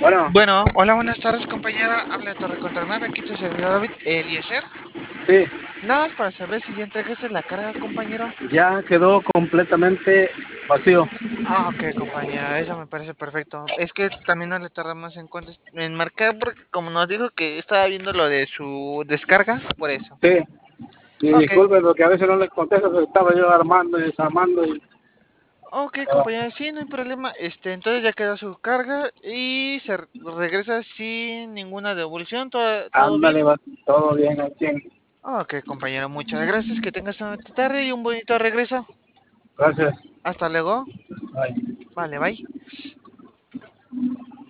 Bueno, Bueno, hola, buenas tardes, compañera. Habla de Torre Control 9, aquí tu servidor David Eliezer. sí, Nada más para saber si ya entregaste la carga, compañero. ya quedó completamente vacío. Ah, ok, compañera, eso me parece perfecto. Es que también no le tardamos en marcar porque como nos dijo que estaba viendo lo de su descarga, por eso. Sí, y Ok, disculpe porque a veces no les contesto, porque estaba yo armando y desarmando y ok, compañera, sí, no hay problema. Entonces ya quedó su carga y regresa sin ninguna devolución, todo bien. ándale, va todo bien al 100. Ok, compañero, muchas gracias. Que tengas una bonita tarde y un bonito regreso. Gracias. Hasta luego. Bye. Vale, bye.